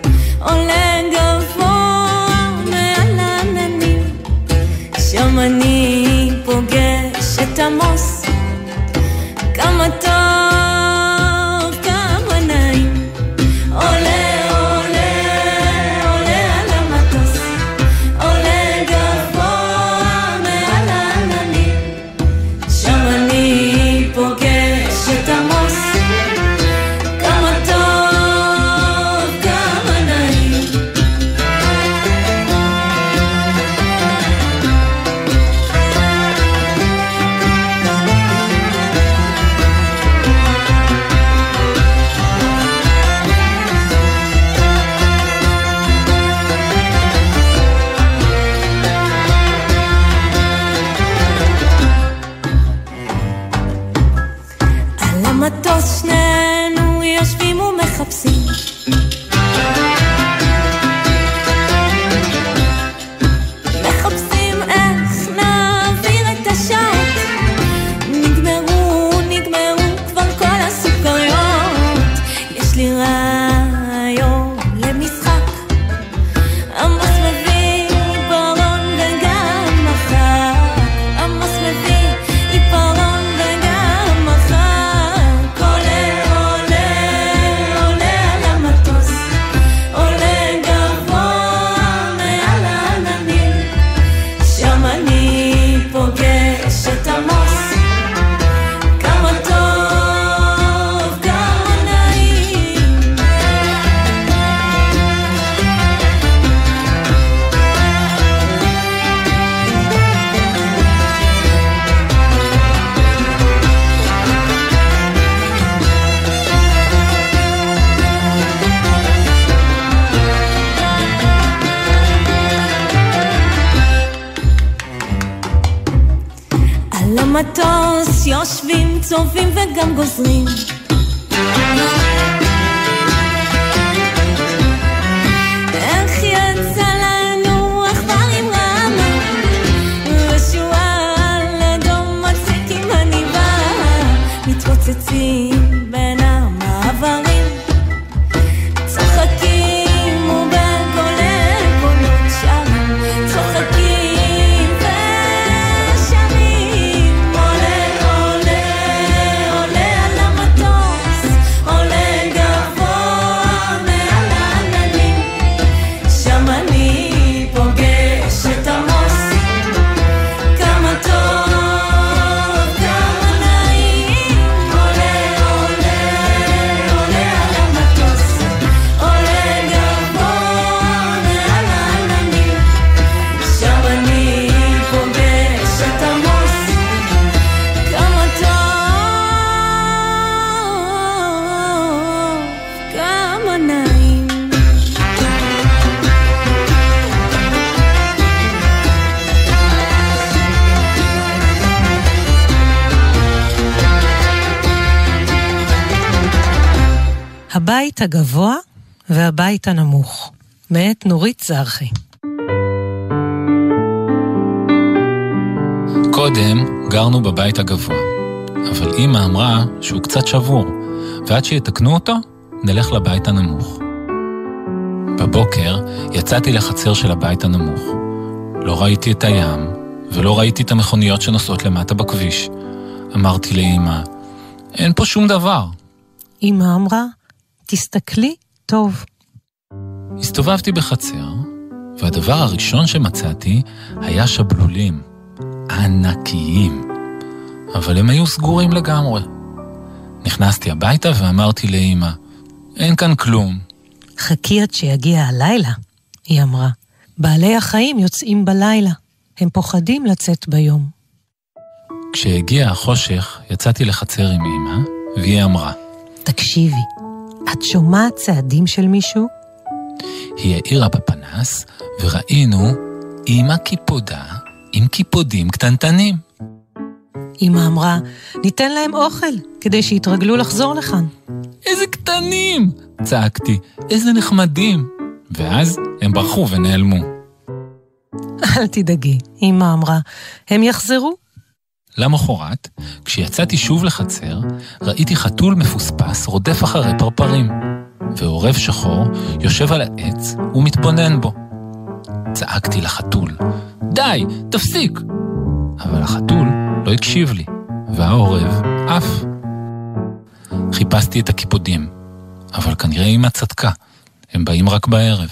המטוס יושבים, צובעים וגם גוזרים. איך יצא לנו עכברים רמה, ושועל אדום מצית עם הניבה, מתרוצצים בין המעברים, צוחקים ובגולי גולות שרים, צוחקים ושרים. עולה עולה עולה על המטוס, עולה גבוה מעל העננים, שם אני פוגש את עמוס. כמה טוב, כמה נעים. עולה עולה עולה על המטוס, עולה גבוה מעל העננים, שם אני פוגש את עמוס. כמה טוב, כמה נעים. הבית הגבוה והבית הנמוך, מאת נורית זרחי. קודם גרנו בבית הגבוה, אבל אמא אמרה שהוא קצת שבור, ועד שיתקנו אותו, נלך לבית הנמוך. בבוקר יצאתי לחצר של הבית הנמוך. לא ראיתי את הים, ולא ראיתי את המכוניות שנוסעות למטה בכביש. אמרתי לאמא, אין פה שום דבר. אמא אמרה, תסתכלי טוב. הסתובבתי בחצר, והדבר הראשון שמצאתי היה שבלולים, ענקיים, אבל הם היו סגורים לגמרי. נכנסתי הביתה ואמרתי לאמא, אין כאן כלום. חכי עד שיגיע הלילה, היא אמרה. בעלי החיים יוצאים בלילה, הם פוחדים לצאת ביום. כשהגיע החושך, יצאתי לחצר עם אמא, והיא אמרה, תקשיבי, את שומעת צעדים של מישהו? היא העירה בפנס, וראינו אמא קיפודה עם קיפודים קטנטנים. אמא אמרה, ניתן להם אוכל, כדי שיתרגלו לחזור לכאן. איזה קטנים! צעקתי, איזה נחמדים. ואז הם ברחו ונעלמו. אל תדאגי, אמא אמרה, הם יחזרו. למחרת, כשיצאתי שוב לחצר, ראיתי חתול מפוספס רודף אחרי פרפרים, ועורב שחור יושב על העץ ומתבונן בו. צעקתי לחתול, די, תפסיק! אבל החתול לא הקשיב לי, והעורב אף. חיפשתי את הקיפודים, אבל כנראה אמא צדקה, הם באים רק בערב.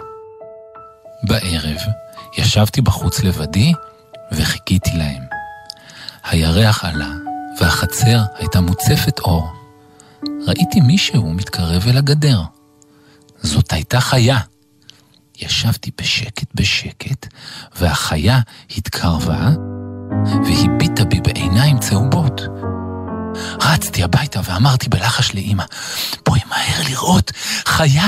בערב ישבתי בחוץ לבדי וחיכיתי להם. הירח עלה, והחצר הייתה מוצפת אור. ראיתי מישהו מתקרב אל הגדר. זאת הייתה חיה. ישבתי בשקט בשקט, והחיה התקרבה, והביטה בי בעיניים צהובות. רצתי הביתה ואמרתי בלחש לאמא, בואי מהר לראות, חיה.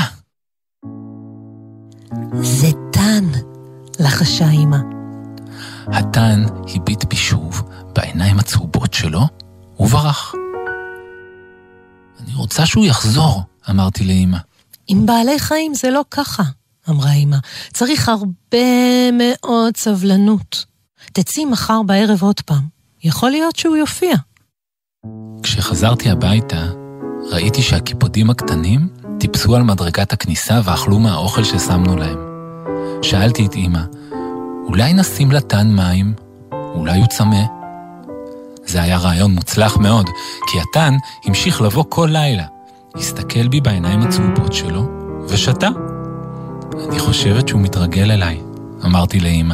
זה טן, לחשה אמא. הטן הביט בי שוב בעיניים הצהובות שלו, וברח. אני רוצה שהוא יחזור, אמרתי לאמא. עם בעלי חיים זה לא ככה, אמרה אמא. צריך הרבה מאוד סבלנות. תצאי מחר בערב עוד פעם. יכול להיות שהוא יופיע. כשחזרתי הביתה, ראיתי שהקיפודים הקטנים טיפסו על מדרגת הכניסה ואכלו מהאוכל ששמנו להם. שאלתי את אמא, אולי נשים לטן מים? אולי הוא צמא? זה היה רעיון מוצלח מאוד, כי הטן המשיך לבוא כל לילה. הסתכל בי בעיניים הצהובות שלו, ושתה. אני חושבת שהוא מתרגל אליי, אמרתי לאמא.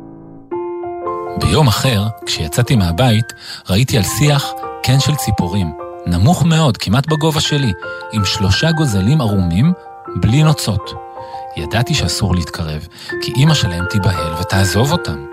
ביום אחר, כשיצאתי מהבית, ראיתי על שיח קן של ציפורים, נמוך מאוד, כמעט בגובה שלי, עם שלושה גוזלים ערומים, בלי נוצות. ידעתי שאסור להתקרב, כי אמא שלהם תיבהל ותעזוב אותם.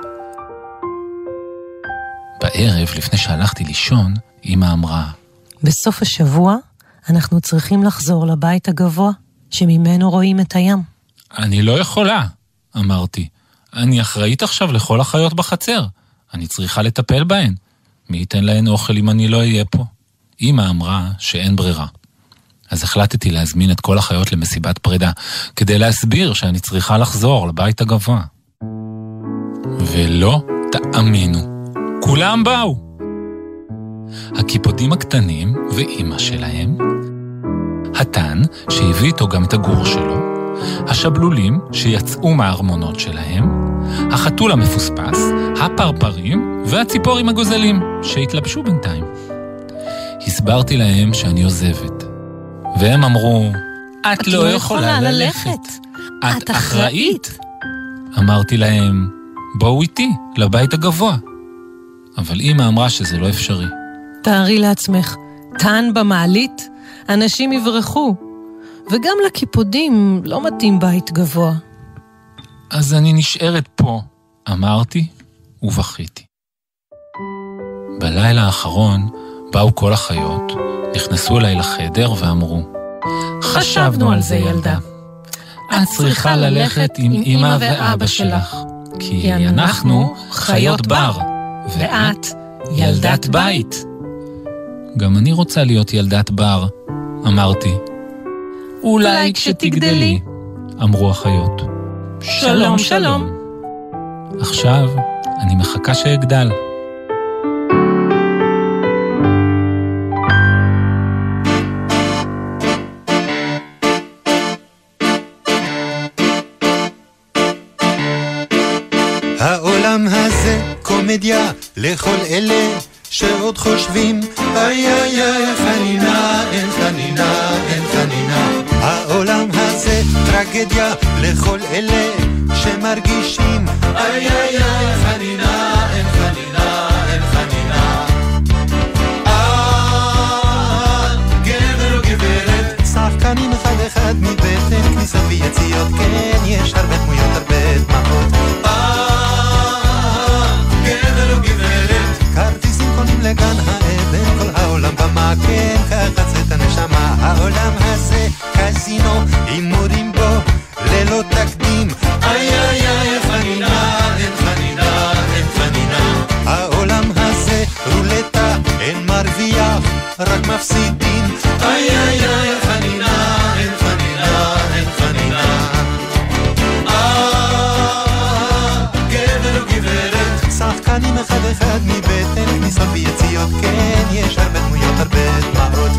בערב, לפני שהלכתי לישון, אמא אמרה, בסוף השבוע אנחנו צריכים לחזור לבית הגבוה, שממנו רואים את הים. אני לא יכולה, אמרתי. אני אחראית עכשיו לכל החיות בחצר. אני צריכה לטפל בהן. מי ייתן להן אוכל אם אני לא אהיה פה? אמא אמרה שאין ברירה. אז החלטתי להזמין את כל החיות למסיבת פרידה, כדי להסביר שאני צריכה לחזור לבית הגבוה. ולא תאמינו, כולם באו. הקיפודים הקטנים ואימא שלהם, התן שהביא איתו גם את הגור שלו, השבלולים שיצאו מהארמונות שלהם, החתול המפוספס, הפרפרים והציפורים הגוזלים שהתלבשו בינתיים. הסברתי להם שאני עוזבת, והם אמרו, את לא יכולה ללכת, את אחראית. אמרתי להם, בואו איתי לבית הגבוה. אבל אמא אמרה שזה לא אפשרי. תארי לעצמך, תן במעלית, אנשים יברחו, וגם לקיפודים לא מתאים בית גבוה. אז אני נשארת פה, אמרתי ובכיתי. בלילה האחרון באו כל החיות, נכנסו אליי לחדר ואמרו, חשבנו על זה ילדה. את צריכה ללכת עם אמא ואבא שלך, כי אנחנו חיות בר, ואת ילדת בית. גם אני רוצה להיות ילדת בר, אמרתי. אולי כשתגדלי, אמרו החיות. שלום שלום. עכשיו אני מחכה שאגדל. העולם הזה קומדיה לכל אלה שעוד חושבים איי איי איי חנינה, אין חנינה, אין חנינה. העולם הזה טרגדיה לכל אלה שמרגישים איי איי איי חנינה, אין חנינה, אין חנינה. אה, גבר או גברת, שחקנים אחד אחד מבטן, כניסות ויציאות, כן, יש הרבה דמויות, הרבה דמעות. לגן האבן, כל העולם במקן, כחצת הנשמה. העולם הזה קזינו, הימורים בו ללא תקדים. איי איי איי חנינה, אין חנינה, אין חנינה. העולם הזה רולטה, אין מרוויח, רק מפסידים. איי איי איי חנינה, אין חנינה, אין חנינה. אה, גבר וגברת, שחקנים אחד אחד מבטן, כניסות ויציאות, כן, יש הרבה דמויות, הרבה דמעות.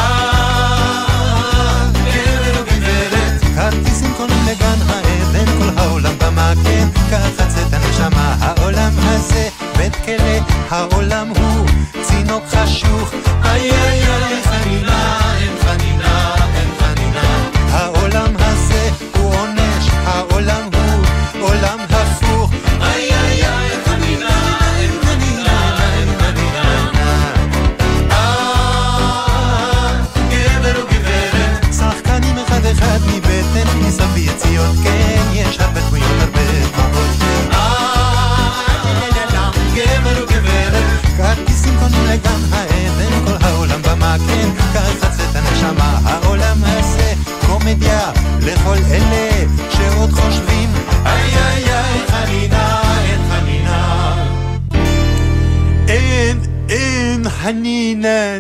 אה, גבר וגברת, כרטיסים קונים לגן האבן, כל העולם במקן, כחצת הנשמה. העולם הזה בית כלא, העולם הוא צינוק חשוך. איי איי איי חנינה, אין חנינה, אין חנינה. העולם הזה הוא עונש, העולם הוא עולם הפוך. איי איי איי חנינה, אין חנינה, אין חנינה. אה, גבר וגברת, שחקנים אחד אחד מבטן, כניסות ויציאות, כן, יש הרבה דמויות, הרבה דמעות. אה, גבר וגברת, כרטיסים קונים לגן האבן, כל העולם במקן, כחצת הנשמה. העולם הזה קומדיה לכל אלה שעוד חושבים איי איי איי חנינה, אין חנינה, אין אין חנינה.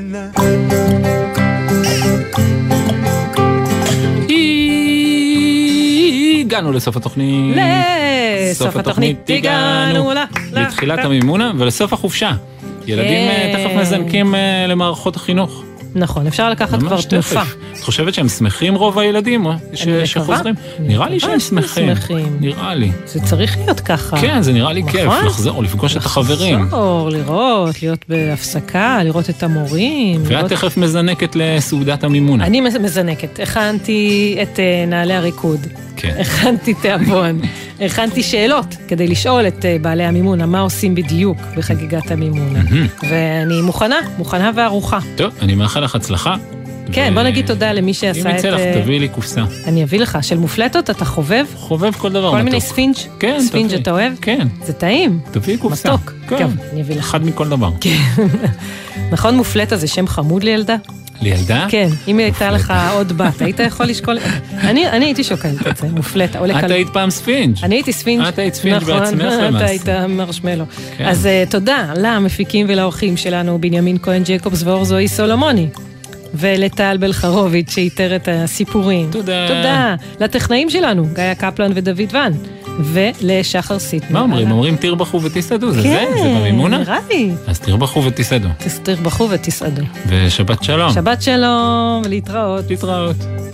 הגענו לסוף התוכנית. לסוף התוכנית הגענו לתחילת המימונה ולסוף החופשה. ילדים תכף מזנקים למערכות החינוך. נכון, אפשר לקחת כבר תנופה. את חושבת שהם שמחים רוב הילדים שחוזרים? נראה לי שהם שמחים. נראה לי. זה צריך להיות ככה. כן, זה נראה לי כיף, לחזור, לפגוש את החברים. לחזור, לראות, להיות בהפסקה, לראות את המורים. ואת תכף מזנקת לסעודת המימונה. אני מזנקת. הכנתי את נעלי הריקוד. כן. הכנתי תיאבון. הכנתי שאלות כדי לשאול את בעלי המימונה מה עושים בדיוק בחגיגת המימונה. ואני מוכנה, מוכנה וערוכה. טוב, אני מאחל לך הצלחה. כן, בוא נגיד תודה למי שעשה את... אם יצא לך, תביא לי קופסה. אני אביא לך, של מופלטות, אתה חובב? חובב כל דבר מתוק. כל מיני ספינג'? כן, ספינג' אתה אוהב? כן. זה טעים. תביא קופסה. מתוק. כן. אני אביא לך. אחד מכל דבר. כן. נכון, מופלטה זה שם חמוד לילדה? לילדה? כן, אם הייתה לך עוד בת, היית יכול לשקול... אני הייתי שוקלת את זה, מופלטה. את היית פעם ספינג'. אני הייתי ספינג'. את היית ספינג' בעצמך למעשה. אתה היית מרשמלו. אז תודה למפיקים ולאורחים שלנו, בנימין כהן ג'קובס ואור זוהי סולומוני. ולטל בלחרוביץ' שאיתר את הסיפורים. תודה. תודה. לטכנאים שלנו, גיא קפלן ודוד ון. ולשחר סיטמן. מה אומרים? אומרים תרבחו ותסעדו, זה זה? זה במימונה? נראה לי. אז תרבחו ותסעדו. תרבחו ותסעדו. ושבת שלום. שבת שלום, ולהתראות. להתראות.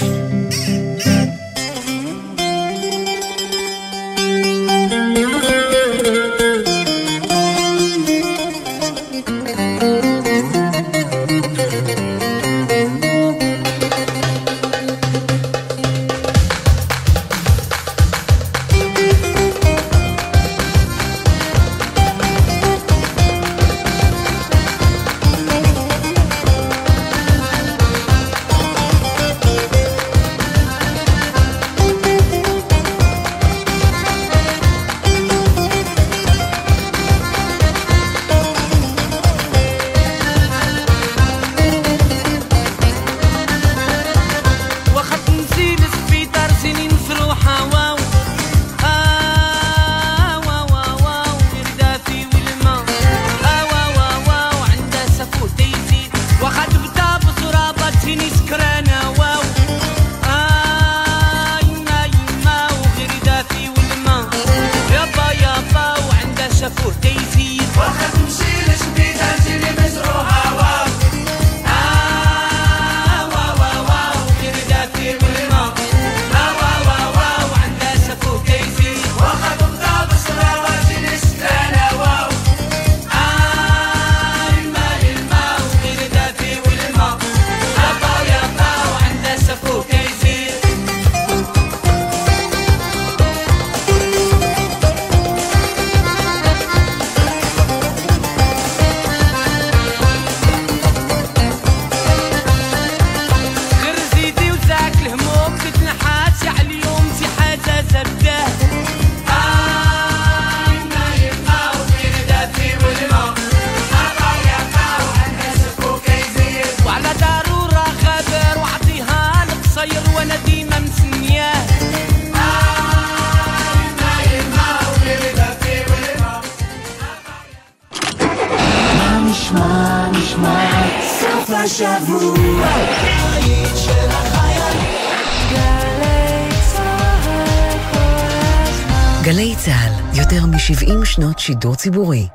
גלי צהל, יותר מ-שבעים שנות שידור ציבורי.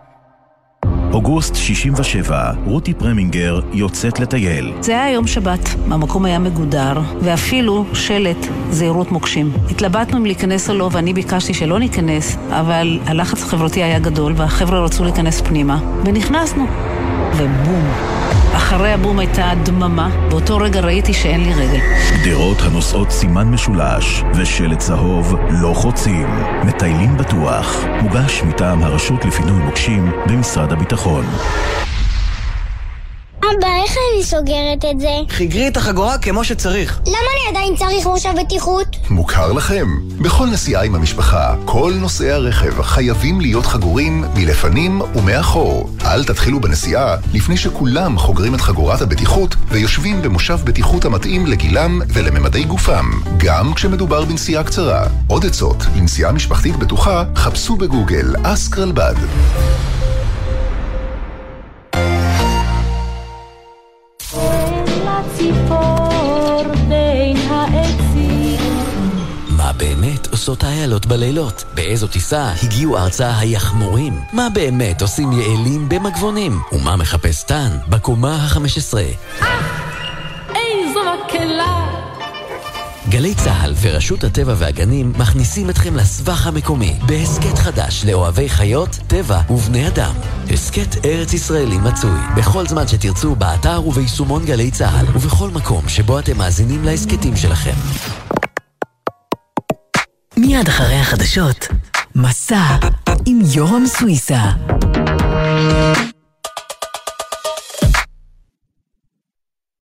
אוגוסט שישים ושבע, רותי פרמינגר יוצאת לטייל. זה היה יום שבת, המקום היה מגודר, ואפילו שלט זהירות מוקשים. התלבטנו אם להיכנס או לא, ואני ביקשתי שלא ניכנס, אבל הלחץ החברתי היה גדול, והחבר'ה רצו להיכנס פנימה, ונכנסנו. ובום. אחרי הבום הייתה דממה, באותו רגע ראיתי שאין לי רגל. גדרות הנושאות סימן משולש, ושלט צהוב לא חוצים. מטיילים בטוח. מוגש מטעם הרשות לפינוי מוקשים במשרד הביטחון. אבא, איך אני סוגרת את זה? חיגרי את החגורה כמו שצריך. למה אני עדיין צריך מושב בטיחות? מוכר לכם. בכל נסיעה עם המשפחה, כל נוסעי הרכב חייבים להיות חגורים מלפנים ומאחור. אל תתחילו בנסיעה לפני שכולם חוגרים את חגורת הבטיחות ויושבים במושב בטיחות המתאים לגילם ולממדי גופם, גם כשמדובר בנסיעה קצרה. עוד עצות לנסיעה משפחתית בטוחה, חפשו בגוגל אסק רלב"ד. מה באמת עושות האיילות בלילות? באיזו טיסה הגיעו ארצה היחמורים? מה באמת עושים יעלים במגבונים? ומה מחפש טן בקומה ה-חמש עשרה? איזו מקלה! גלי צהל ורשות הטבע והגנים מכניסים אתכם לסבך המקומי בהסקט חדש לאוהבי חיות, טבע ובני אדם. הסקט ארץ ישראלי מצוי בכל זמן שתרצו באתר וביישומון גלי צהל ובכל מקום שבו אתם מאזינים להסקטים שלכם. מיד אחרי החדשות, מסע עם יורם סוויסה.